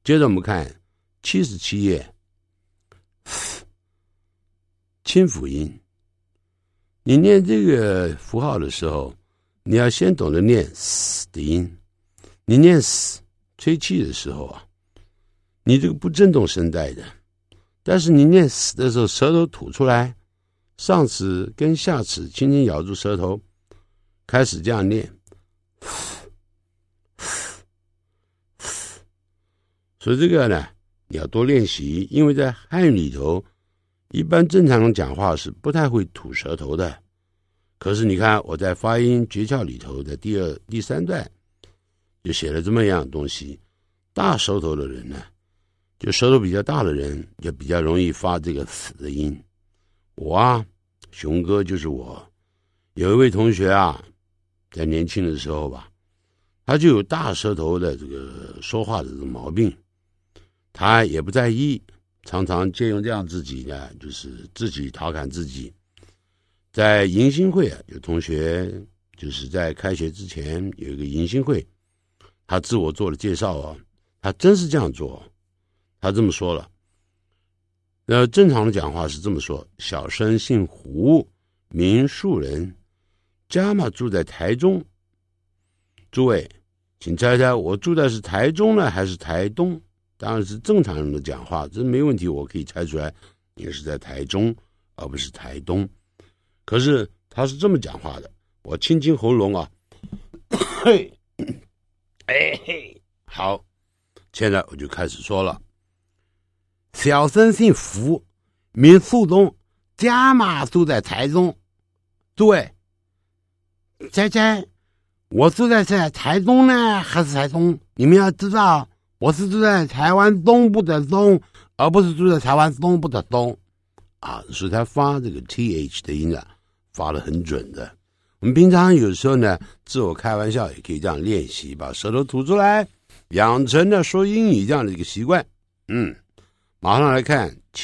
接着我们看77页，清辅音。你念这个符号的时候，你要先懂得念 s 的音。你念 s 吹气的时候啊，你这个不震动声带的，但是你念 s 的时候，舌头吐出来，上齿跟下齿轻轻咬住舌头，开始这样念。所以这个呢，你要多练习，因为在汉语里头，一般正常人讲话是不太会吐舌头的。可是你看我在发音诀窍里头的第3段就写了这么样东西，大舌头的人呢，就舌头比较大的人就比较容易发这个死的音。我啊，熊哥就是我，有一位同学啊，在年轻的时候吧，他就有大舌头的这个说话的这个毛病，他也不在意，常常借用这样自己呢，就是自己调侃自己。在迎新会啊，有同学就是在开学之前有一个迎新会，他自我做了介绍啊，他真是这样做，他这么说了。正常的讲话是这么说：小生姓胡，名树人，家嘛住在台中。诸位，请猜猜我住的是台中呢，还是台东？当然是正常人的讲话，这没问题，我可以猜出来，你是在台中，而不是台东。可是他是这么讲话的，我清清喉咙啊，嘿，哎嘿，好，现在我就开始说了。小生姓福，名树东，家嘛住在台中。诸位，猜猜我住在台中呢，还是台东？你们要知道，我是住在台湾东部的东，而不是住在台湾东部的东啊。所以他发这个 th 的音啊，发得很准的。我们平常有时候呢，自我开玩笑也可以这样练习，把舌头吐出来，养成了说英语这样的一个习惯。马上来看